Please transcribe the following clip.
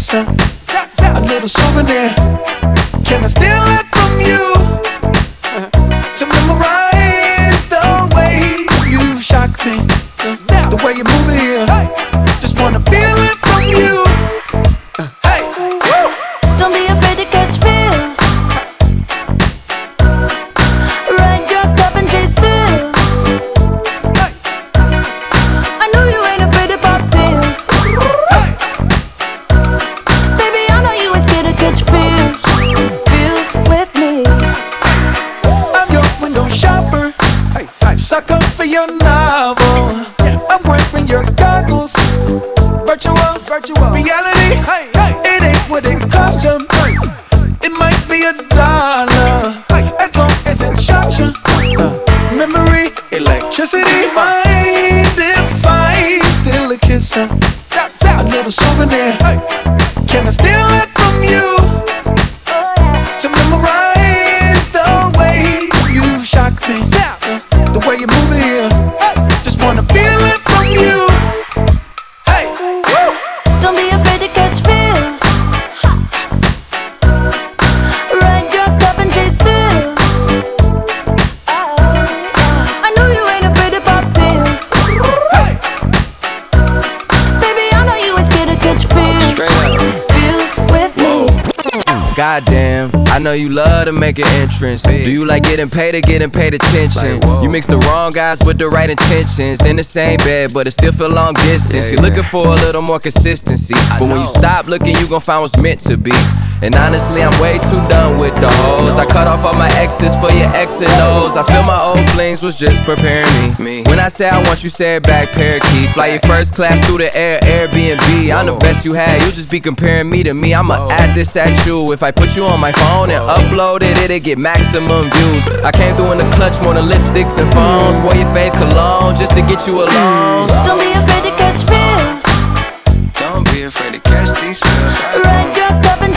kiss, a little souvenir. Can I steal it from you to memorize the way you shock me, the way you move it here? Just wanna feel it from you. Hey, don't be afraid to catch feels. Ride your cup and chase thrills. I know you ain't afraid to pop pills. Baby, I know you ain't scared to catch feels. Feels with me. I'm your window shopper, sucker for your novel. I'm wearing your goggles. Virtual reality. It ain't what it cost you. It might be $1, as long as it shocks you. Memory, electricity. Mind if I steal a kiss, a little souvenir? Can I steal it from you to memorize the way you shock me, the way you move it here? Just wanna feel it from you. Hey, don't be afraid to catch feels. Ride your cup and chase thrills. I know you ain't afraid to pop pills. Baby, I know you ain't scared to catch feels. Feels with me. Goddamn, I know you love to make an entrance. Do you like getting paid or getting paid attention? You mix the wrong guys with the right intentions. In the same bed, but it still feel long distance. You're looking for a little more consistency, but when you stop looking, you gon' find what's meant to be. And honestly, I'm way too done with the hoes. I cut off all my exes for your X and O's. I feel my old flings was just preparing me. When I say I want you, say it back, parakeet. Fly your first class through the air, Airbnb. I'm the best you had, you just be comparing me to me. I'ma add this at you. If I put you on my phone and upload it, it'll get maximum views. I came through in the clutch more than lipsticks and phones. Wore your fave cologne just to get you alone. Don't be afraid to catch feels. Don't be afraid to catch these feels. Ride your cup and